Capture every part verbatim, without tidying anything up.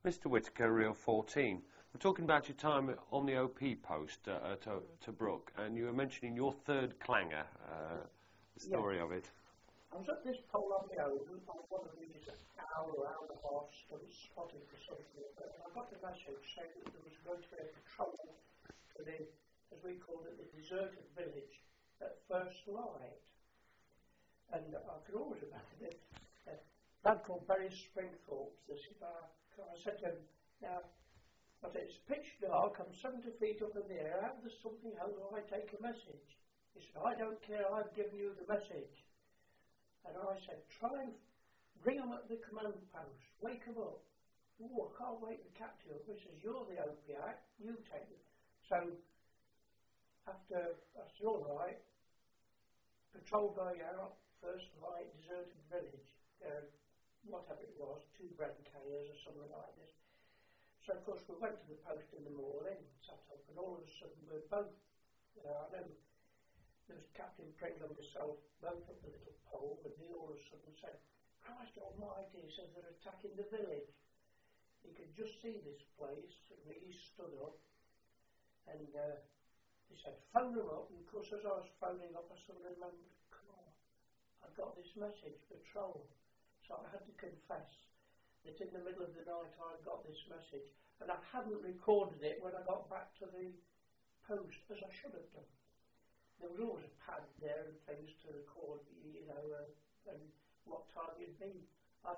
Mister Whitaker, Reel fourteen. We're talking about your time on the O P post uh, to, to Brook, and you were mentioning your third clanger, uh, the story yeah. of it. I was at this pole on my own, on one of these hour, hour and a half stunts, spotting for something, and I got a message saying that there was going to be a patrol for the, as we called it, the deserted village at first light. And I can always imagine it. A lad called Barry Springthorpe, this guy, I said to him, now, I said, it's pitch dark, I'm seventy feet up in the air, how does something, how do I take a message? He said, I don't care, I've given you the message. And I said, try and ring them at the command post, wake them up. Oh, I can't wake the captain up. He says, you're the O P Act, you take it. So, after, I said, all right, patrol going out, first light, deserted village, uh, whatever it was, two bread carriers or something like this. So, of course, we went to the post in the morning, sat up, and all of a sudden we're both, you know, I know there was Captain Pringle and myself, both up the little pole, and he all of a sudden said, Christ almighty, he says they're attacking the village. He could just see this place, and he stood up, and uh, he said, phone them up, and of course as I was phoning up, I suddenly remembered, come on, I got this message, patrol. So I had to confess that in the middle of the night I got this message, and I hadn't recorded it when I got back to the post, as I should have done. There was always a pad there and things to record, you know, uh, and what time you'd been. I'd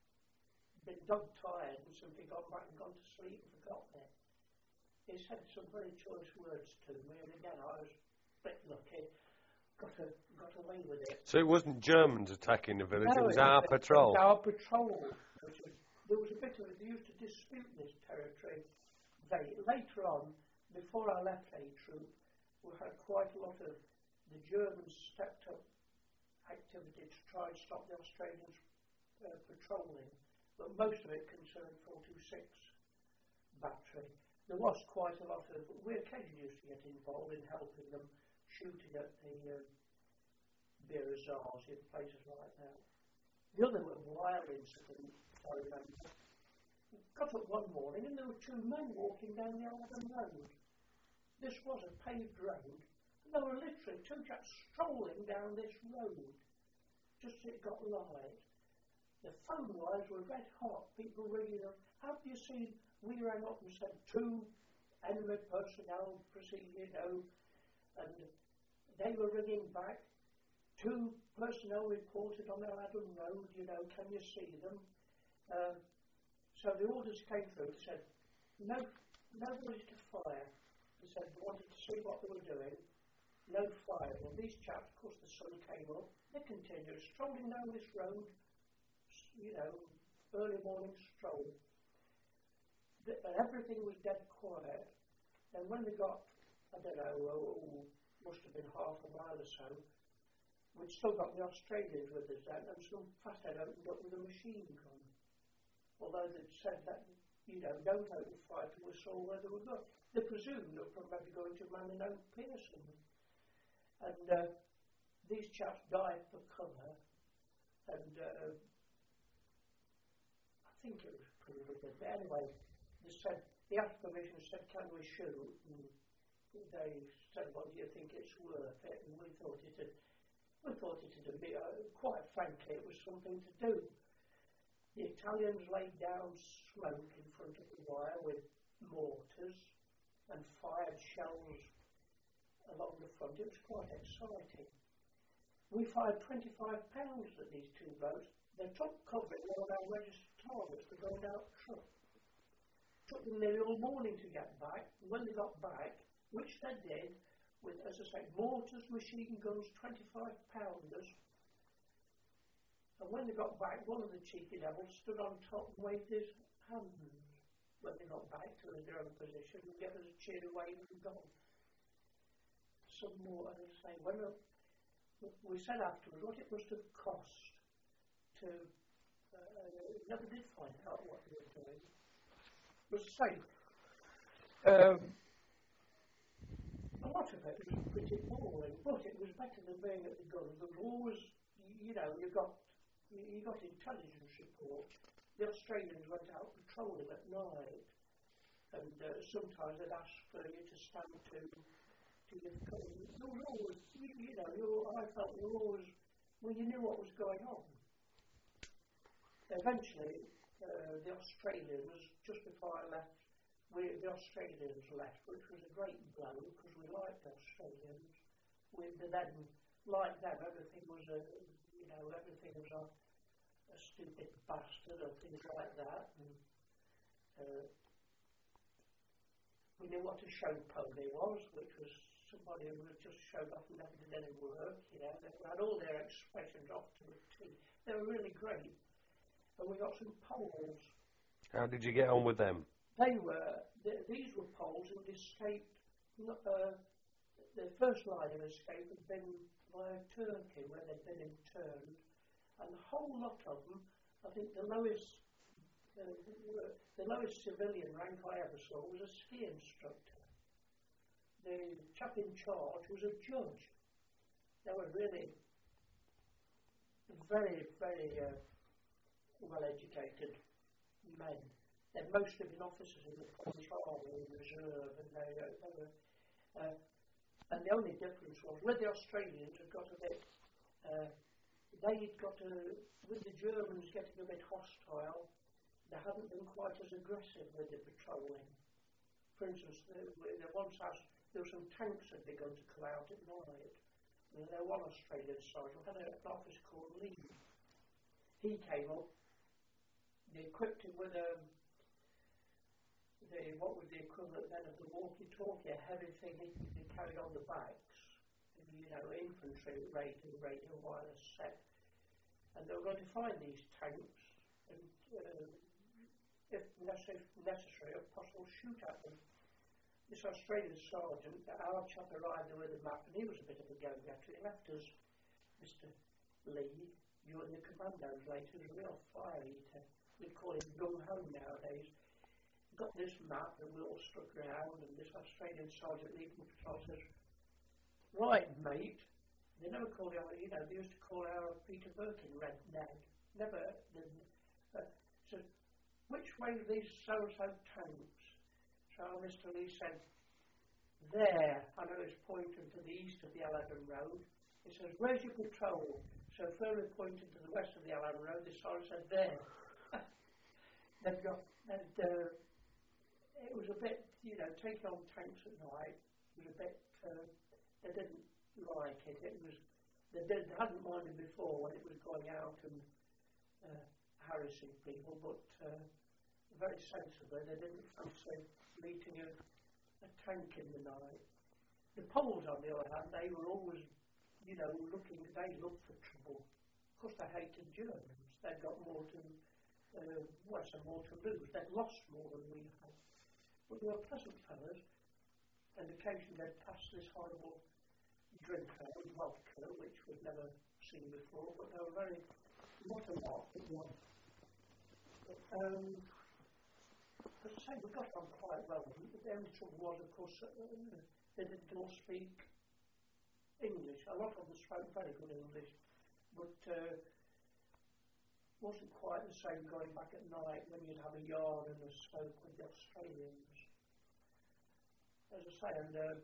been dog tired and simply gone back and gone to sleep and forgotten it. He said some very choice words to me, and again I was a bit lucky, got, a, got away with it. So it wasn't Germans attacking the village, no, it was it our was, patrol? It was our patrol. Which was, there was a bit of it, they used to dispute this territory. They, later on, before I left A Troop, we had quite a lot of the Germans stepped up activity to try and stop the Australians uh, patrolling, but most of it concerned four two six battery. There was quite a lot of, we occasionally used to get involved in helping them shooting at the uh, beer bazaars in places like that. The other little wild incident I remember, got up one morning and there were two men walking down the Alden Road. This was a paved road, and there were literally two chaps strolling down this road, just as it got light. The phone wires were red hot, people ringing up, have you seen, we rang up and said two enemy personnel proceeding, you know, and they were ringing back, two personnel reported on Alden Road, you know, can you see them? Uh, so the orders came through, said, no, nobody to fire. They said they wanted to see what they were doing. No fire. Well, these chaps, of course, the sun came up. They continued strolling down this road, you know, early morning stroll. The, and everything was dead quiet. And when they got, I don't know, oh, must have been half a mile or so, we'd still got the Australians with us then, and some fathead opened up with a machine gun. Although they'd said that, you know, don't open fire till we saw where they were going. They presumed they were maybe going to man and Oak Pearson. And uh, these chaps dived for cover, and uh, I think it was pretty good. But anyway, they said, they asked permission, said, can we shoot? And they said, well, do you think it's worth it? And we thought it had, we thought it had been, uh, quite frankly, it was something to do. The Italians laid down smoke in front of the wire with mortars and fired shells along the front. It was quite exciting. We fired twenty-five pounds at these two blokes. They took cover in one of our registered targets to go out truck. Took them nearly all morning to get back. And when they got back, which they did, with, as I say, mortars, machine guns, twenty-five pounders. And when they got back, one of the cheeky devils stood on top and waved his hand when they got back to their own position and gave us a cheery wave and gone. Some more, as I say, when uh, we said afterwards what it must have cost to, uh, never did find out what they were doing. It was safe. Um, a lot of it was pretty boring, but it was better than being at the gun. There was always, you know, you got you got intelligence reports. the Australians went out patrolling at night, and uh, sometimes they'd ask for you to stand to, to your you were always, you, you know, you were, I felt you were always, well, you knew what was going on. Eventually, uh, the Australians, just before I left, we, the Australians left, which was a great blow, because we liked the Australians. We, then, like them, everything was a, you know, everything was a, a stupid bastard or things like that. And, uh, we knew what a show pony was, which was somebody who just showed off and never did any work, you know. They had all their expressions off to a T. They were really great. And we got some Poles. How did you get on with them? They were, th- these were Poles who had escaped, uh, the first line of escape had been via Turkey, where they'd been interned. And the whole lot of them, I think the lowest Uh, the lowest civilian rank I ever saw was a ski instructor. The chap in charge was a judge. They were really very, very uh, well-educated men. They'd mostly been officers in the Polish Army and Reserve, and they, uh, they were. Uh, and the only difference was with the Australians had got a bit. Uh, they'd got a with the Germans getting a bit hostile. They hadn't been quite as aggressive with the patrolling. For instance, there once asked, there were some tanks that had begun to come out at night. And there was one Australian sergeant, had an officer called Lee. He came up, they equipped him with a, the, what was the equivalent then of the walkie-talkie, a heavy thing he carried on the backs, you know, infantry radio, radio wireless set. And they were going to find these tanks and uh, if necessary, if possible, shoot at them. This Australian sergeant, our chap arrived there with a map, and he was a bit of a go-getter. He left us, Mister Lee, you and the commandos later, was a real fire eater. We'd call him gung-ho nowadays. He got this map, and we all stuck around, and this Australian sergeant leading the patrol says, right, mate. They never called our, you know, they used to call our Peter Birkin Red Nag. Never, uh, so, which way are these so-and-so tanks? So Mister Lee said, there, I know it's pointing to the east of the Aladdin Road. He says, where's your patrol? So firmly pointing to the west of the Aladdin Road, the sergeant said, there. They've got, and, uh, it was a bit, you know, taking on tanks at night was a bit, uh, they didn't like it. It was, they, did, they hadn't minded before when it was going out and uh, harassing people, but uh, very sensibly, they didn't fancy meeting a, a tank in the night. The Poles, on the other hand, they were always, you know, looking, they looked for trouble. Of course, they hated Germans. They'd got more to, uh, well, I say more to lose. They'd lost more than we had. But they were pleasant fellows, and occasionally they'd pass this horrible drink out, vodka, which we'd never seen before, but they were very, not a lot, but one. But, um, as I say, we got on quite well. The only trouble was, of course, uh, they didn't all speak English. A lot of them spoke very good English, but uh, wasn't quite the same going back at night when you'd have a yarn and a smoke with the Australians. As I say, and uh,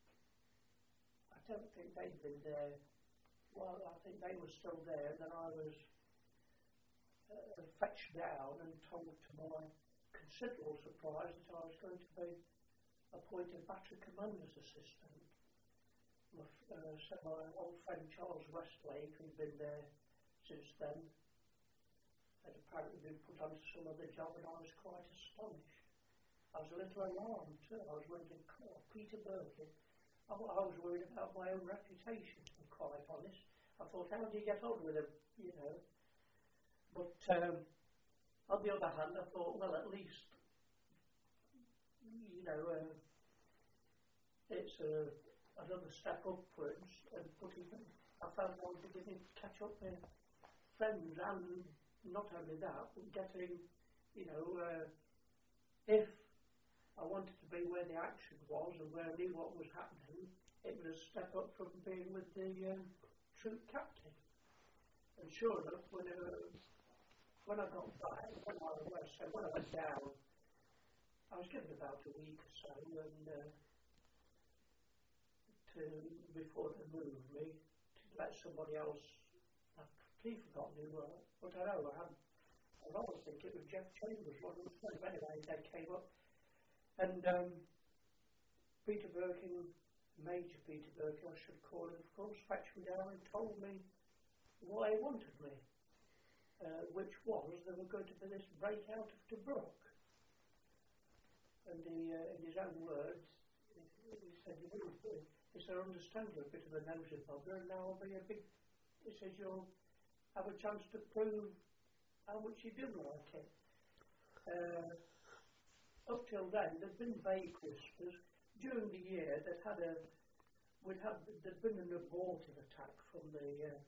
I don't think they'd been there. Well, I think they were still there, and then I was uh, fetched down and told to my considerable surprise that I was going to be appointed battery commander's assistant. My, uh, so my old friend Charles Westlake, who'd been there since then, had apparently been put onto some other job, and I was quite astonished. I was a little alarmed too. I was wondering, oh, Peter Birkin. I, I was worried about my own reputation, to be quite honest. I thought, how do you get on with him, you know? But um, on the other hand, I thought, well, at least, you know, uh, it's uh, another step upwards, and putting, I found I was beginning to catch up with friends, and not only that, but getting, you know, uh, if I wanted to be where the action was and where I knew what was happening, it was a step up from being with the um, troop captain. And sure enough, when uh, when I got back, when I, when I, said, when I went down, I was given about a week or so and, uh, to, before they moved me, to let somebody else, I've completely forgotten who were, but I know I hadn't, I always think it was Jeff Chambers, one of the friends. Anyway, they came up, and um, Peter Birkin, Major Peter Birkin, I should call him, of course, fetched me down and told me why he wanted me. Uh, which was there were going to be this breakout of Tobruk. And he, uh, in his own words, he said, he said, I understand you're a bit of a nosy bugger, and now I'll be a big, he says, you'll have a chance to prove how much you do like it. Uh, up till then, there'd been vague whispers. During the year, they'd had a, we'd had, there'd been an abortive attack from the, uh,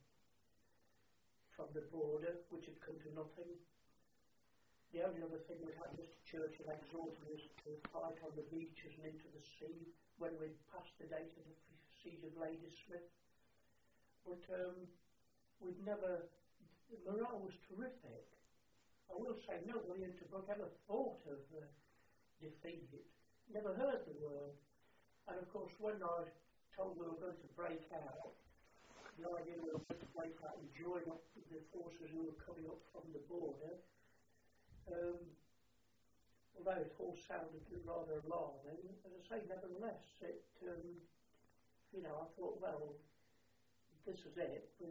from the border, which had come to nothing. The only other thing we'd had Mister Churchill exhorting us to fight on the beaches and into the sea when we'd passed the date of the siege of Ladysmith. But um, we'd never, the morale was terrific. I will say nobody in Tobruk ever thought of uh, defeat. Never heard the word. And of course when I was told we were going to break out, the idea was to break out and join up with the forces who were coming up from the border. Um, although it all sounded rather alarming, as I say, nevertheless, it, um, you know, I thought, well, this is it. We,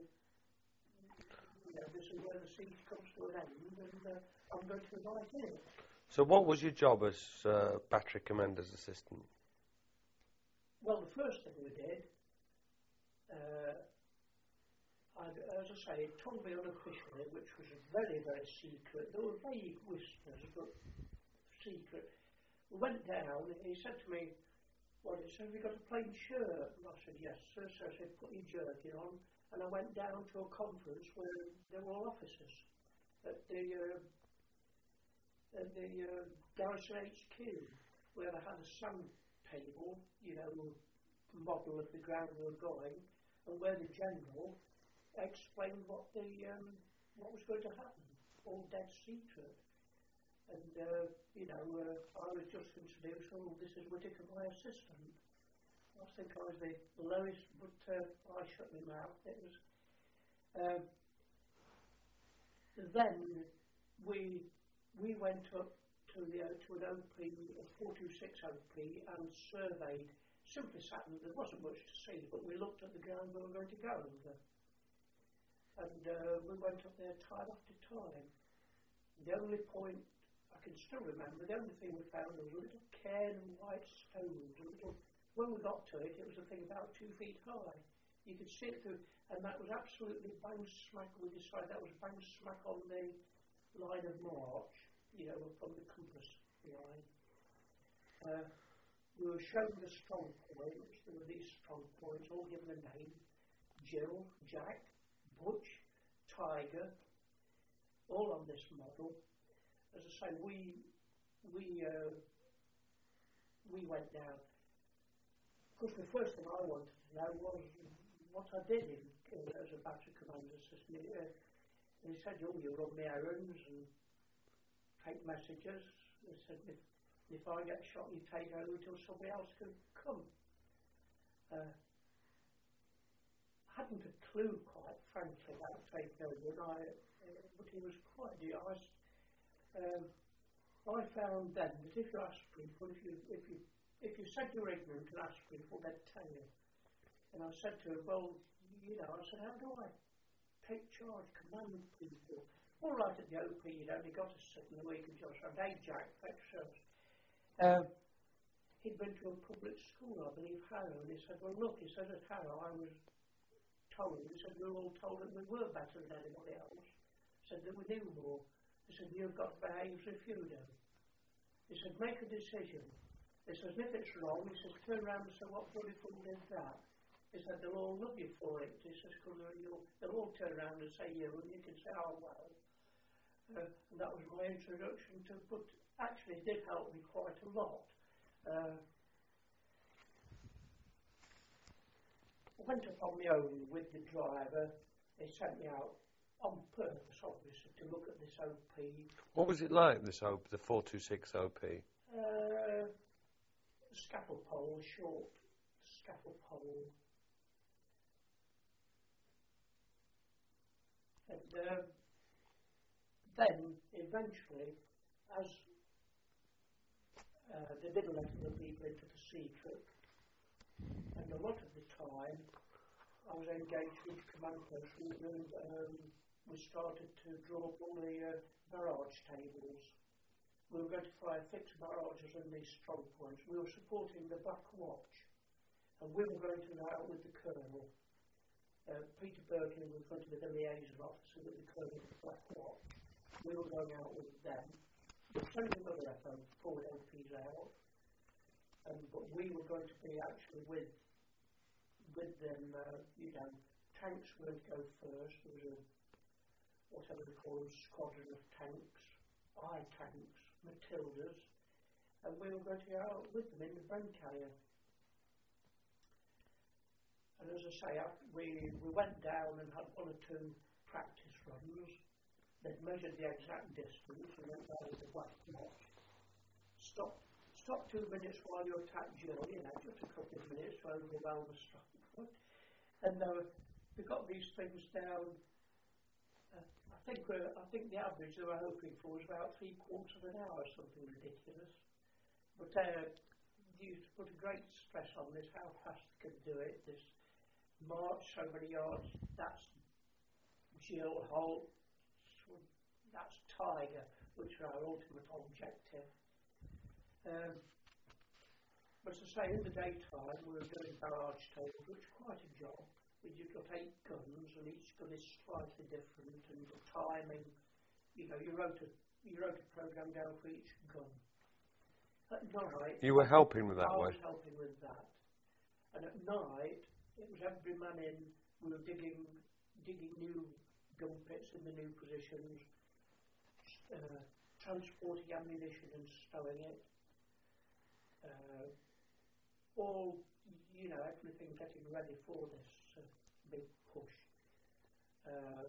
you know, this is where the siege comes to an end, and uh, I'm going to be right in. So what was your job as uh, Battery Commander's assistant? Well, the first thing we did, uh, I'd, as I say, it told me unofficially, which was very, very secret. There were vague whispers, but secret. We went down, and he said to me, well, he said, have you got a plain shirt? And I said, yes, sir. So I said, put your jerkin on. And I went down to a conference where there were all officers at the, uh, at the uh, Garrison H Q, where they had a sand table, you know, model of the ground we were going, and where the general explained what the um, what was going to happen, all dead secret. And uh, you know, uh, I was just introduced. Oh, this is Whittaker, my assistant. I think I was the lowest, but uh, I shut my mouth. It was. Uh, then we we went up to the uh, to an O P, a four two six O P, and surveyed. Simply sat and there wasn't much to see, but we looked at the ground we were going to go over. And uh, we went up there time after time. The only point I can still remember, the only thing we found was a little cairn of white stones. A little, when we got to it, it was a thing about two feet high. You could see it through, and that was absolutely bang smack. We decided that was bang smack on the line of march, you know, from the compass line. Uh, we were shown the strong points. There were these strong points, all given a name: Jill, Jack, Butch, Tiger, all on this model. As I say, we we uh, we went down. Of course, the first thing I wanted to know was what I did in, uh, as a battery commander assistant. Uh, and he said, "Oh, you run the errands and take messages." He said, "If, if I get shot, you take over until somebody else can come." Uh, hadn't a clue, quite frankly, about taking over, and I, uh, but he was quite nice. Um, I found then that if you ask people, if you if you if you said you were ignorant and asked people, they'd tell you. And I said to him, well, you know, I said, how do I take charge, command people? All right, at the O P, you'd only got a second week of just around hey, Jack, fetch service. Um, he'd been to a public school, I believe, Harrow, and he said, well, look, he said, at Harrow, I was told, he said, we were all told that we were better than anybody else. He said that we knew more. He said, you've got to behave as if you do. He said, make a decision. He says, and if it's wrong, he says, turn around and say, what bloody fool did that? He said, they'll all love you for it. He says, because they'll all turn around and say you, and you can say, oh, well. Uh, and that was my introduction to, but actually it did help me quite a lot. Uh, I went up on my own with the driver. They sent me out on purpose, obviously, to look at this O P. What was it like, this O P, the four two six O P? Uh, scaffold pole, short scaffold pole. And uh, then, eventually, as uh, they did let the people into the secret, and a lot of the time, I was engaged with command persons, and um, we started to draw up all the uh, barrage tables. We were going to fire fixed barrages in these strong points. We were supporting the Black Watch, and we were going to go out with the Colonel. Uh, Peter Birkin was going to be the liaison officer with the Colonel of the Black Watch. We were going out with them. We were sending another F O, forward O Ps out, um, but we were going to be actually with with them, uh, you know, tanks were going to go first. There was a, whatever they call them, squadron of tanks, I tanks, Matildas, and we were going to go out with them in the Bren carrier. And as I say, after we, we went down and had one or two practice runs. They'd measured the exact distance and went down to the Black Watch. Stopped, stopped two minutes while you attacked Jill, you know, just a couple of minutes to overwhelm the strong point. And uh, we got these things down. Uh, I think we're, I think the average they were hoping for was about three quarters of an hour, something ridiculous. But uh, they used to put a great stress on this, how fast they could do it. This march so many yards, that's Jill, Holt, that's Tiger, which are our ultimate objective. Um, but as I say, in the daytime we were doing barrage tables, which is quite a job. You've got eight guns, and each gun is slightly different, and the timing, you know, you wrote a, you wrote a program down for each gun. At night... You were helping with that, I way. was helping with that. And at night, it was every man in, we were digging, digging new gun pits in the new positions, uh, transporting ammunition and stowing it. Uh, all, you know, everything getting ready for this uh, big push. Uh,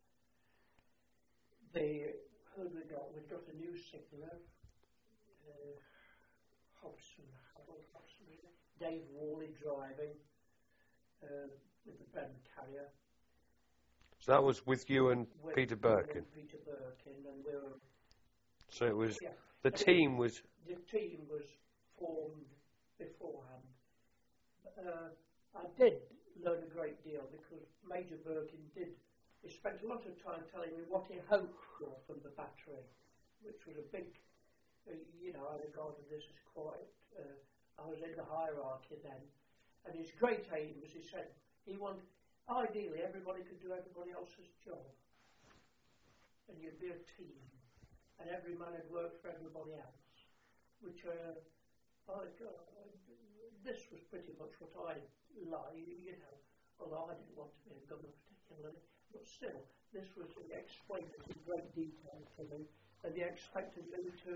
the, who have we got? We've got a new signaller, uh, Hobson, Harold Hobson, really? Dave Worley driving uh, with the Bren carrier. So that was with you and with Peter Birkin? And Peter Birkin, and we were... So it was, yeah. the and team it, was... The team was formed beforehand. Uh, I did learn a great deal because Major Birkin did, he spent a lot of time telling me what he hoped for from the battery, which was a big, uh, you know, I regarded this as quite, uh, I was in the hierarchy then, and his great aim was, he said, he wanted, ideally everybody could do everybody else's job, and you'd be a team, and every man had worked for everybody else, which uh, I, uh, this was pretty much what I like, you know, although I didn't want to be a gunner particularly, but still, this was, he explained it in great detail to me, and he expected me to,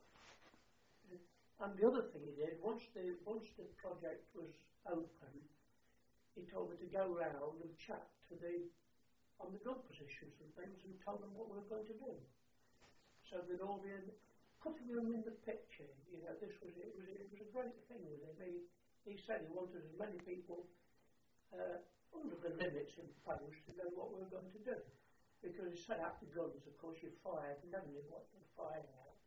and the other thing he did, once the, once the project was open, he told me to go round and chat to the, on the gun positions and things and tell them what we were going to do. So they'd all be in, putting them in the picture, you know, this was, it was, it was a great thing with him. He, he said he wanted as many people uh, under the limits imposed to know what we were going to do. Because he said after guns, of course, you fired, you never knew what you were firing at.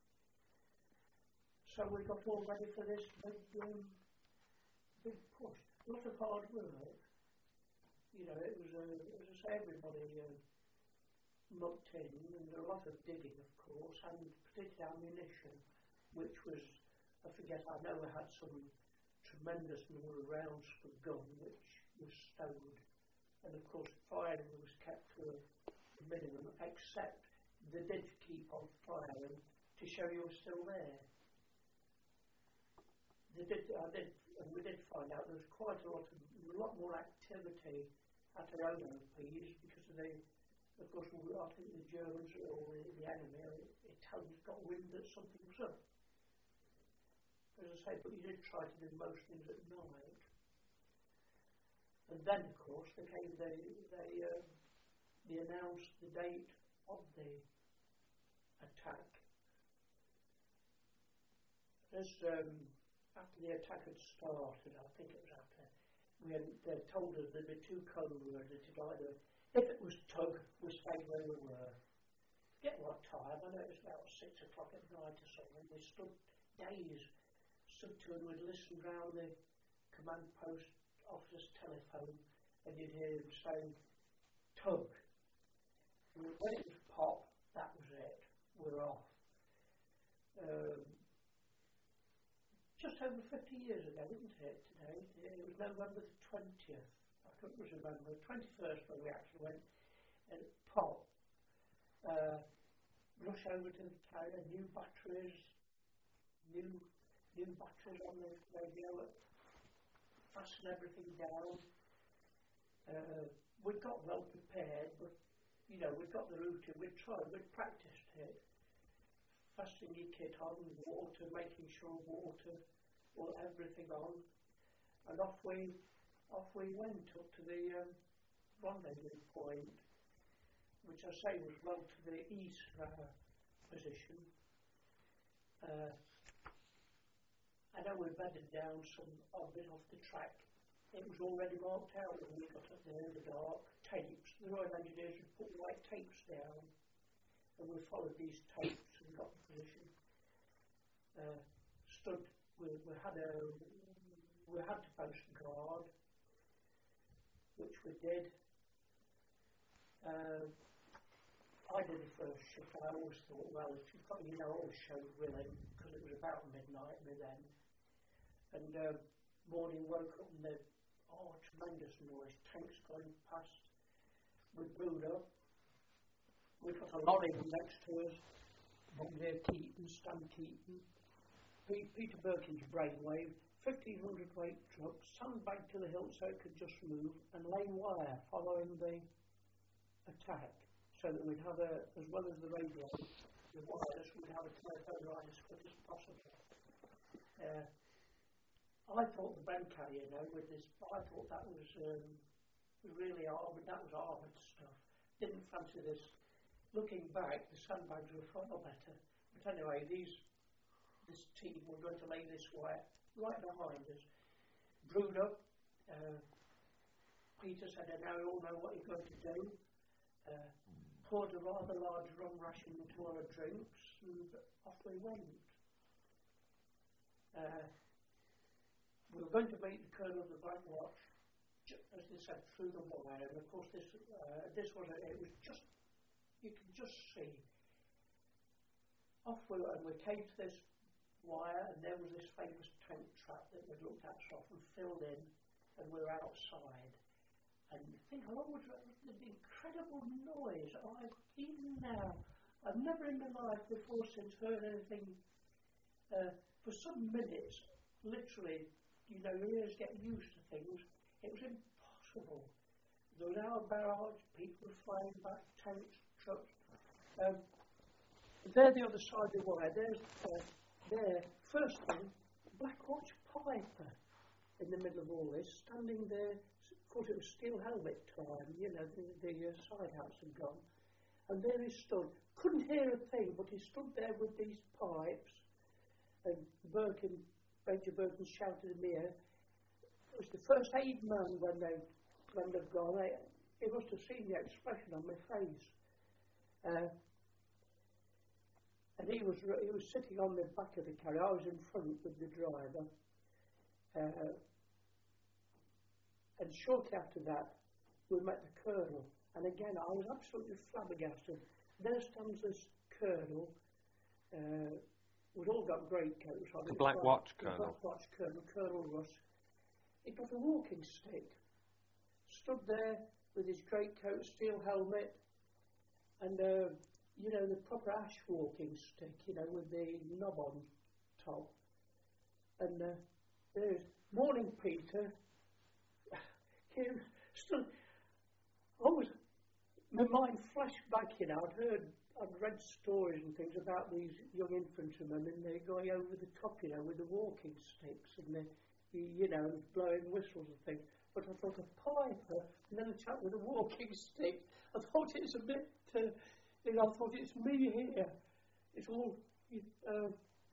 So we got all ready for this big, um, big push. A lot of hard work. You know, it was, uh, as I say, everybody uh, mucked in, and a lot of digging, of course, and particularly ammunition, which was, I forget, I know we had some tremendous number of rounds per gun, which was stowed, and of course, firing was kept to a minimum, except they did keep on firing to show you were still there. They did, I did, and we did find out there was quite a lot of, a lot more activity at our own O Ps because of the, of course, we, I think the Germans or the, the enemy, the Italians got wind that something was up. As I say, but you did try to do most things at night. And then, of course, there came the, the, uh, they announced the date of the attack. As um, after the attack had started, I think it was after, we had, they told us there'd be two code words. It had either, if it was tug, we stayed where we were. Get what time? I know it was about six o'clock at night or something. We stood days, stood to and we'd listen round the command post officer's telephone, and you'd hear him saying, tug. When it was pop, that was it. We're off. Um, just over fifty years ago, isn't it, today? It was November the twentieth. I couldn't remember. The twenty-first when we actually went. And pop. Uh, rush over to the carrier, new batteries, new new batteries on the radio, fasten everything down. Uh, we'd got well prepared, but you know, we'd got the routine, we'd tried, we'd practiced it. Fastening your kit on, water, making sure water, all everything on. And off we off we went up to the um, rendezvous point, which I say was well to the east of our position. Uh, I know we bedded down some odd bit off the track. It was already marked out when we got up there in the dark. Tapes. The Royal Engineers had put white tapes down, and we followed these tapes and got the position. Uh, stood. We, we had a. We had to post guard, which we did. Uh, I did the first shift. I always thought, well, if you've got, you know, I always showed willing because it was about midnight by then. And uh, morning woke up and the oh, tremendous noise, tanks going past. We brewed up. We got a lorry next to us. Brigadier Keaton, Stan Keaton, P- Peter Birkin's brainwave, fifteen hundred weight truck, sandbagged to the hilt so it could just move, and lane wire following the attack, so that we'd have a, as well as the radio, the wireless, we'd have a telephone line as quick as possible. Uh, I thought the Ben carrier, you know, with this, I thought that was um, really armoured, that was armoured stuff. Didn't fancy this. Looking back, the sandbags were far better. But anyway, these, this team were going to lay this wire right behind us. Brewed up. Uh, Peter said, now we all know what you're going to do. Uh, poured a rather large rum ration into our drinks, and off we went. Uh, we were going to meet the Colonel of the Black Watch, as they said, through the wire, and of course this uh, this was a, it was just, you could just see. Off we went, and we came to this wire, and there was this famous tank trap that we'd looked at so often, filled in, and we were outside. And think how long was the incredible noise. I even now, I've never in my life before since heard anything. Uh, for some minutes, literally, you know, your ears get used to things. It was impossible. There was our barrage, people were flying back, tanks, trucks. Um, there, the other side of the wire. There's uh, there. First thing, Black Watch Piper in the middle of all this, standing there. Of course, it was steel helmet time. You know, the, the uh, side hats had gone, and there he stood. Couldn't hear a thing, but he stood there with these pipes. And Birkin, Major Birkin shouted in the air. It was the first aid man when, they, when they've gone. They, he must have seen the expression on my face. Uh, and he was he was sitting on the back of the carrier. I was in front with the driver. Uh, and shortly after that, we met the Colonel. And again, I was absolutely flabbergasted. There stands this Colonel. Uh, We'd all got great coats on. The Black Watch Colonel. The Black Watch Colonel, Colonel Russ. He got a walking stick. Stood there with his great coat, steel helmet, and, uh, you know, the proper ash walking stick, you know, with the knob on top. And uh, there's, morning, Peter. He stood, I was, my mind flashed back, you know, I'd heard I'd read stories and things about these young infantrymen, and they're going over the top, you know, with the walking sticks and the, you know, blowing whistles and things. but I thought a piper and then a chap with a walking stick. I thought it's a bit, uh, you know, I thought it's me here. It's all, uh,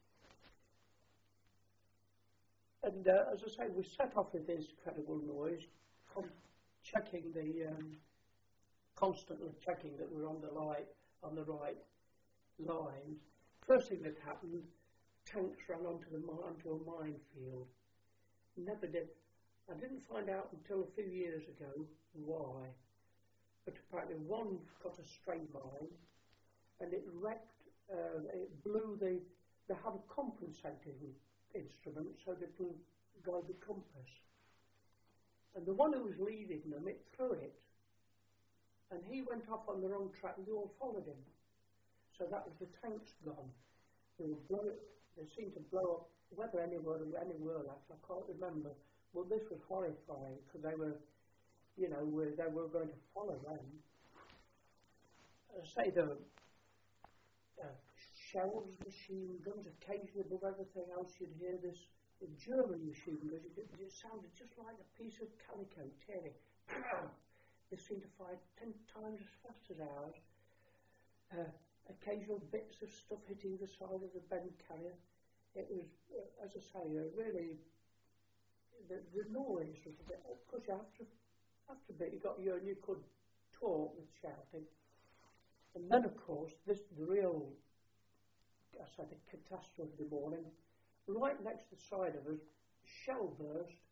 and uh, as I say, we set off with this incredible noise, con- checking the, um, constantly checking that we're on the light, on the right lines. First thing that happened, tanks ran onto the onto a minefield. Never did. I didn't find out until a few years ago why. But apparently one got a stray mine, and it wrecked. Uh, it blew the. They have a compensating instrument so they can guide the compass. And the one who was leading them, it threw it, and he went off on the wrong track, and they all followed him. So that was the tanks gone. They would blow it. They seemed to blow up, whether anywhere, anywhere left, I can't remember. Well, this was horrifying because they were, you know, were, they were going to follow them. Uh, say the uh, shells, machine guns, occasionally above everything else, you'd hear this German machine guns. It, it sounded just like a piece of calico tearing. They seemed to fire ten times as fast as ours. Uh, occasional bits of stuff hitting the side of the bent carrier. It was, uh, as I say, uh, really, the, the noise was a bit, of course, after, after a bit you got your, and you could talk with shouting. And then, of course, this, the real, I said, the catastrophe of the morning, right next to the side of us, shell burst,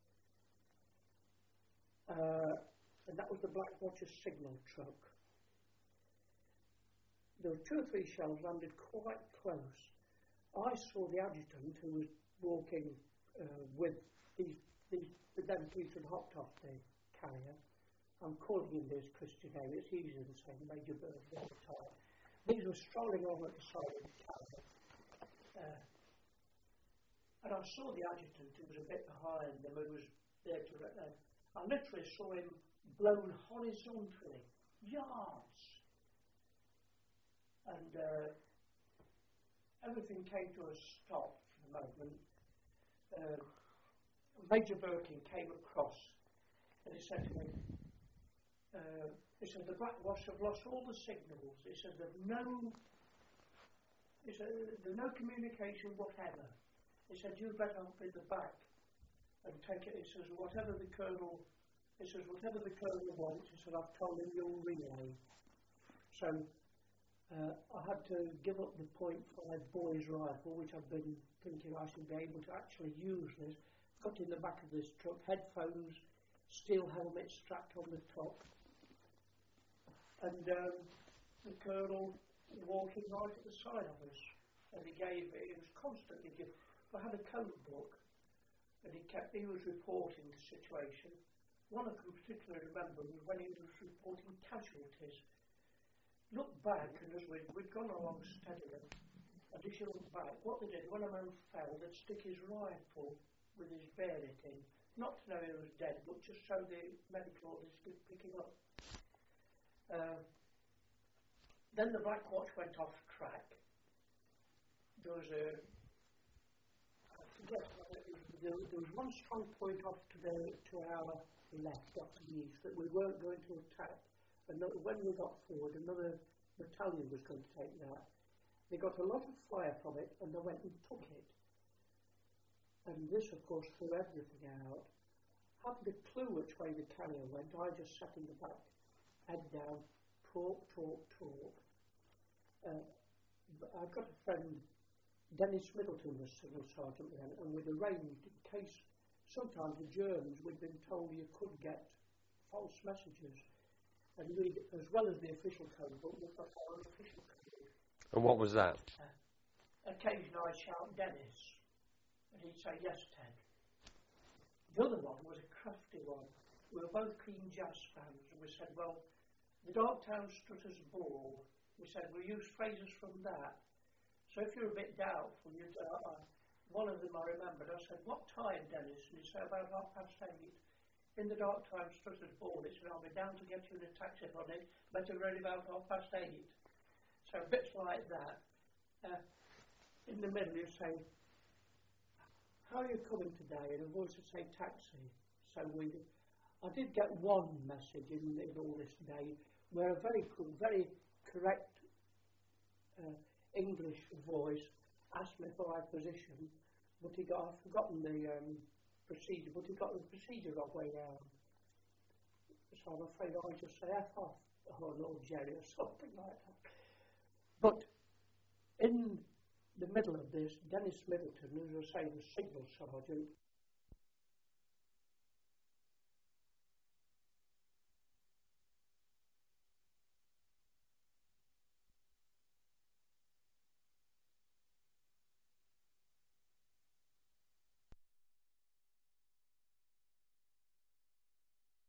uh, and that was the Black Watch's signal truck. There were two or three shells landed quite close. I saw the adjutant who was walking uh, with these, these, with them people who hopped off the carrier. I'm calling him this Christian name, it's easier than saying Major Bird all the time. These were strolling on at the side of the carrier. Uh, and I saw the adjutant who was a bit behind them, who was there to, uh, I literally saw him blown horizontally, yards. And uh, everything came to a stop for the moment. Uh, Major Birkin came across and he said to me, uh, he said, the Black Watch have lost all the signals. He said, there's no, he said, there's no communication whatever. He said, you better up in the back and take it. He says, whatever the colonel, he says, whatever the colonel wants, he said, I've told him you'll relay. So, Uh, I had to give up the point five boys rifle, which I've been thinking I should be able to actually use this. Got in the back of this truck, headphones, steel helmet strapped on the top, and um, the colonel walking right at the side of us, and he gave it. He was constantly giving. I had a code book, and he kept. He was reporting the situation. One I can particularly remember was when he was reporting casualties. Looked back, and as we'd, we'd gone along steadily, and as you look back, what they did, when a man fell, they'd stick his rifle with his bayonet in, not to know he was dead, but just so the medical orders could pick him up. Uh, then the Black Watch went off track. There was a, I forget, there, there was one strong point off to, the, to our left, off to the east, that we weren't going to attack. And when we got forward, another battalion was going to take that. They got a lot of fire from it, and they went and took it. And this, of course, threw everything out. Hadn't a clue which way the carrier went. I just sat in the back, head down, talk, talk, talk. Uh, I've got a friend, Dennis Middleton was civil sergeant then, and we'd arranged in case sometimes the Germans, we'd been told you could get false messages. And we, as well as the official code book, we've got our unofficial code book. And what was that? Uh, occasionally I'd shout Dennis, and he'd say, yes, Ted. The other one was a crafty one. We were both keen jazz fans, and we said, well, the Darktown Strutters Ball, we said, we'll use phrases from that. So if you're a bit doubtful, you'd, uh, uh, one of them I remembered, I said, what time, Dennis? And he said, about half past eight. In the Darktown Strutters Ball, it said, I'll be down to get you in a taxi on it, better ready about half past eight. So bits like that. Uh, in the middle, you say, how are you coming today? And a voice would say, taxi. So we, I did get one message in, in all this day where a very cool, very correct uh, English voice asked me for my position, but he got, I've forgotten the um, procedure, but he got the procedure got way down. So I'm afraid I just say F off, oh Lord Jerry, or something like that. But in the middle of this, Dennis Middleton, as I say, the signal sergeant,